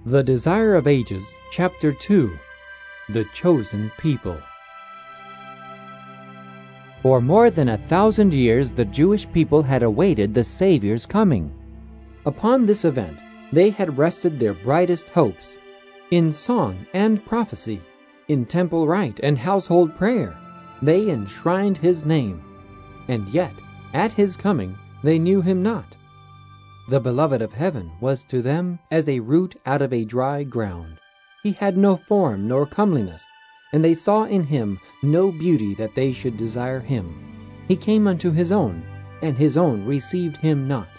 The Desire of Ages, Chapter 2, The Chosen People. For more than 1,000 years the Jewish people had awaited the Savior's coming. Upon this event they had rested their brightest hopes. In song and prophecy, in temple rite and household prayer, they enshrined his name. And yet, at his coming, they knew him not. The beloved of heaven was to them as a root out of a dry ground. He had no form nor comeliness, and they saw in him no beauty that they should desire him. He came unto his own, and his own received him not.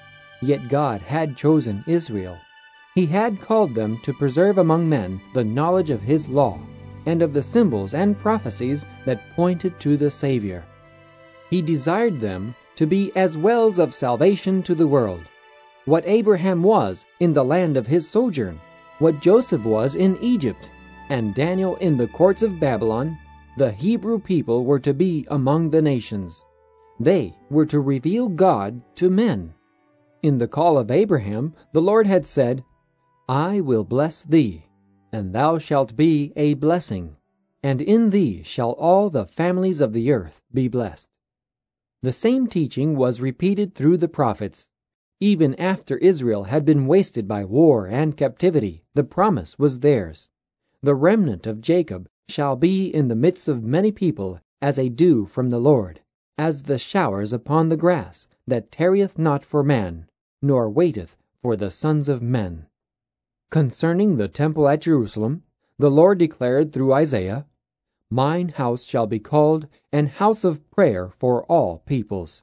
Yet God had chosen Israel. He had called them to preserve among men the knowledge of his law, and of the symbols and prophecies that pointed to the Savior. He desired them to be as wells of salvation to the world. What Abraham was in the land of his sojourn, what Joseph was in Egypt, and Daniel in the courts of Babylon, the Hebrew people were to be among the nations. They were to reveal God to men. In the call of Abraham, the Lord had said, "I will bless thee, and thou shalt be a blessing, and in thee shall all the families of the earth be blessed." The same teaching was repeated through the prophets. Even after Israel had been wasted by war and captivity, the promise was theirs. The remnant of Jacob shall be in the midst of many people as a dew from the Lord, as the showers upon the grass, that tarrieth not for man, nor waiteth for the sons of men. Concerning the temple at Jerusalem, the Lord declared through Isaiah, "Mine house shall be called an house of prayer for all peoples."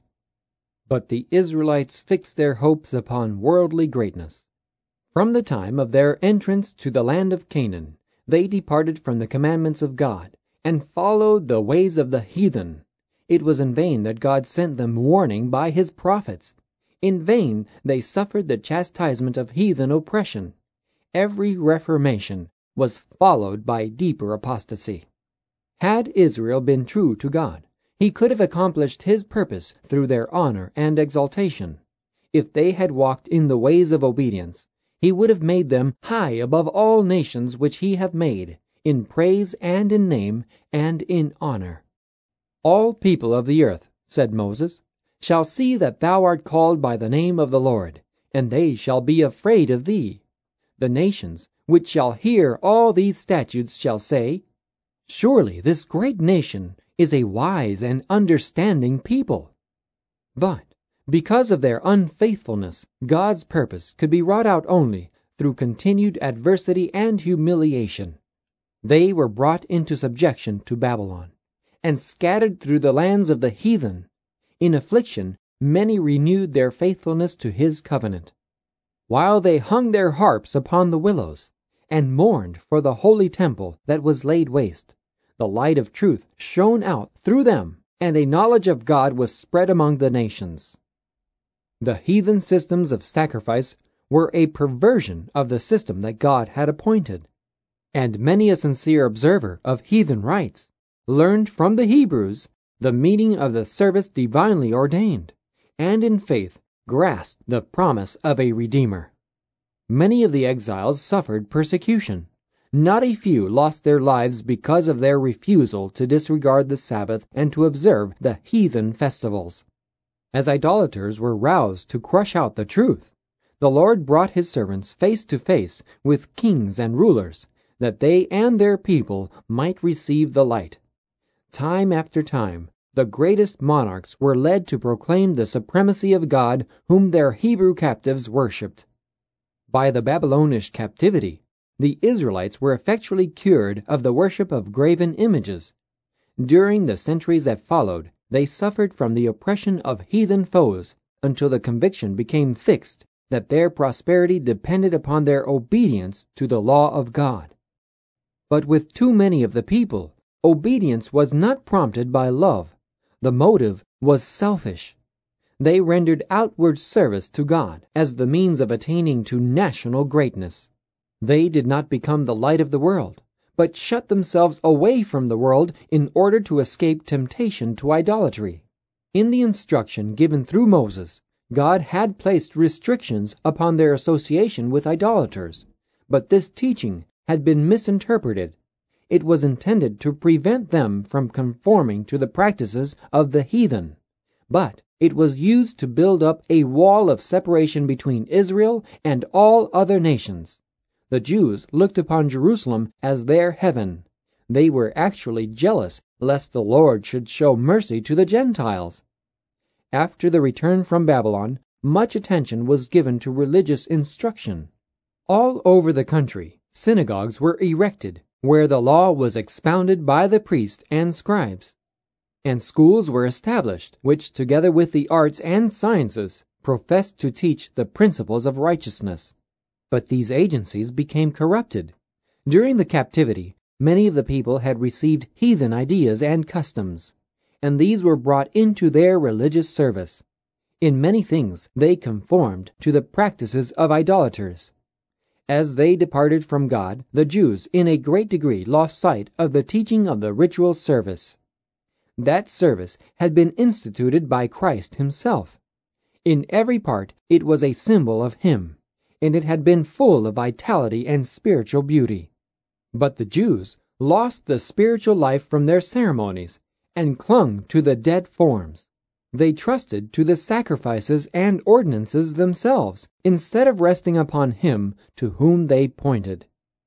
But the Israelites fixed their hopes upon worldly greatness. From the time of their entrance to the land of Canaan, they departed from the commandments of God, and followed the ways of the heathen. It was in vain that God sent them warning by his prophets. In vain they suffered the chastisement of heathen oppression. Every reformation was followed by deeper apostasy. Had Israel been true to God, he could have accomplished his purpose through their honor and exaltation. If they had walked in the ways of obedience, he would have made them high above all nations which he hath made, in praise and in name and in honor. "All people of the earth," said Moses, "shall see that thou art called by the name of the Lord, and they shall be afraid of thee. The nations which shall hear all these statutes shall say, Surely this great nation is a wise and understanding people." But because of their unfaithfulness, God's purpose could be wrought out only through continued adversity and humiliation. They were brought into subjection to Babylon, and scattered through the lands of the heathen. In affliction, many renewed their faithfulness to his covenant. While they hung their harps upon the willows, and mourned for the holy temple that was laid waste, the light of truth shone out through them, and a knowledge of God was spread among the nations. The heathen systems of sacrifice were a perversion of the system that God had appointed, and many a sincere observer of heathen rites learned from the Hebrews the meaning of the service divinely ordained, and in faith grasped the promise of a Redeemer. Many of the exiles suffered persecution. Not a few lost their lives because of their refusal to disregard the Sabbath and to observe the heathen festivals. As idolaters were roused to crush out the truth, the Lord brought his servants face to face with kings and rulers, that they and their people might receive the light. Time after time, the greatest monarchs were led to proclaim the supremacy of God whom their Hebrew captives worshipped. By the Babylonish captivity, the Israelites were effectually cured of the worship of graven images. During the centuries that followed, they suffered from the oppression of heathen foes until the conviction became fixed that their prosperity depended upon their obedience to the law of God. But with too many of the people, obedience was not prompted by love. The motive was selfish. They rendered outward service to God as the means of attaining to national greatness. They did not become the light of the world, but shut themselves away from the world in order to escape temptation to idolatry. In the instruction given through Moses, God had placed restrictions upon their association with idolaters, But this teaching had been misinterpreted. It was intended to prevent them from conforming to the practices of the heathen, but it was used to build up a wall of separation between Israel and all other nations. The Jews looked upon Jerusalem as their heaven. They were actually jealous lest the Lord should show mercy to the Gentiles. After the return from Babylon, much attention was given to religious instruction. All over the country, synagogues were erected, where the law was expounded by the priests and scribes. And schools were established, which, together with the arts and sciences, professed to teach the principles of righteousness. But these agencies became corrupted. During the captivity, many of the people had received heathen ideas and customs, and these were brought into their religious service. In many things they conformed to the practices of idolaters. As they departed from God, the Jews in a great degree lost sight of the teaching of the ritual service. That service had been instituted by Christ himself. In every part it was a symbol of him, and it had been full of vitality and spiritual beauty. But the Jews lost the spiritual life from their ceremonies and clung to the dead forms. They trusted to the sacrifices and ordinances themselves, instead of resting upon him to whom they pointed.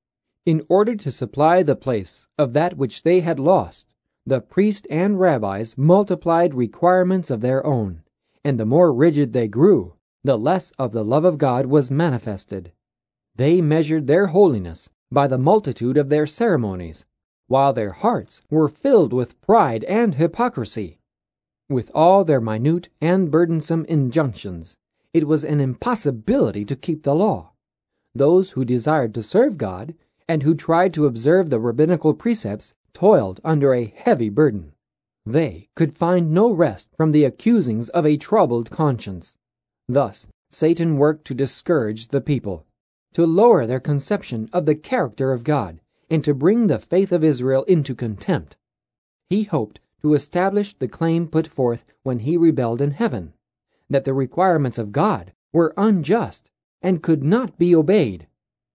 In order to supply the place of that which they had lost, the priests and rabbis multiplied requirements of their own, and the more rigid they grew, the less of the love of God was manifested. They measured their holiness by the multitude of their ceremonies, while their hearts were filled with pride and hypocrisy. With all their minute and burdensome injunctions, it was an impossibility to keep the law. Those who desired to serve God, and who tried to observe the rabbinical precepts, toiled under a heavy burden. They could find no rest from the accusings of a troubled conscience. Thus Satan worked to discourage the people, to lower their conception of the character of God, and to bring the faith of Israel into contempt. He hoped to establish the claim put forth when he rebelled in heaven, that the requirements of God were unjust and could not be obeyed.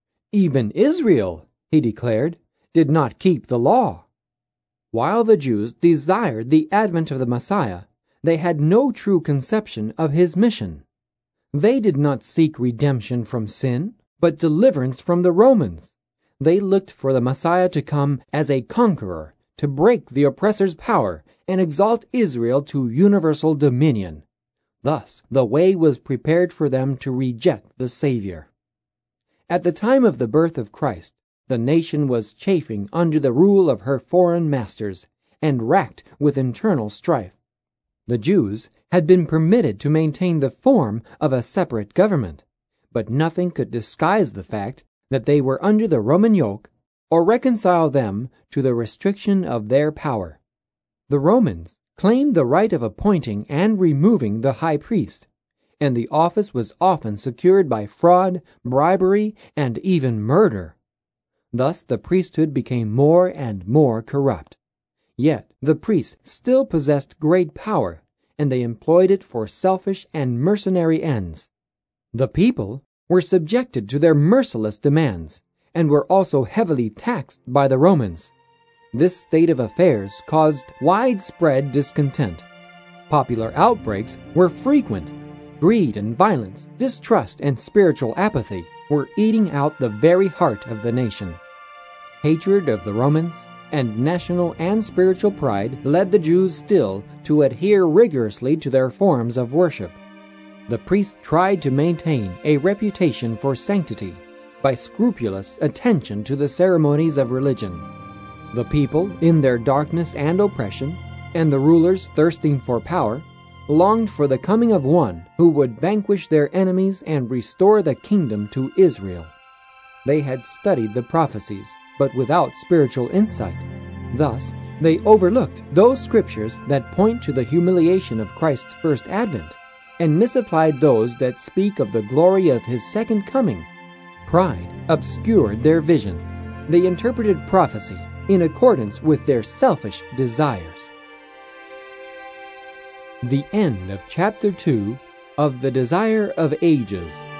Even Israel, he declared, did not keep the law. While the Jews desired the advent of the Messiah, they had no true conception of his mission. They did not seek redemption from sin, but deliverance from the Romans. They looked for the Messiah to come as a conqueror, to break the oppressor's power and exalt Israel to universal dominion. Thus, the way was prepared for them to reject the Savior. At the time of the birth of Christ, the nation was chafing under the rule of her foreign masters and racked with internal strife. The Jews had been permitted to maintain the form of a separate government, but nothing could disguise the fact that they were under the Roman yoke or reconcile them to the restriction of their power. The Romans claimed the right of appointing and removing the high priest, and the office was often secured by fraud, bribery, and even murder. Thus the priesthood became more and more corrupt. Yet the priests still possessed great power, and they employed it for selfish and mercenary ends. The people were subjected to their merciless demands, and were also heavily taxed by the Romans. This state of affairs caused widespread discontent. Popular outbreaks were frequent. Greed and violence, distrust and spiritual apathy were eating out the very heart of the nation. Hatred of the Romans and national and spiritual pride led the Jews still to adhere rigorously to their forms of worship. The priests tried to maintain a reputation for sanctity by scrupulous attention to the ceremonies of religion. The people, in their darkness and oppression, and the rulers thirsting for power, longed for the coming of one who would vanquish their enemies and restore the kingdom to Israel. They had studied the prophecies, but without spiritual insight. Thus, they overlooked those scriptures that point to the humiliation of Christ's first advent, and misapplied those that speak of the glory of his second coming. Pride obscured their vision. They interpreted prophecy in accordance with their selfish desires. The end of Chapter 2 of The Desire of Ages.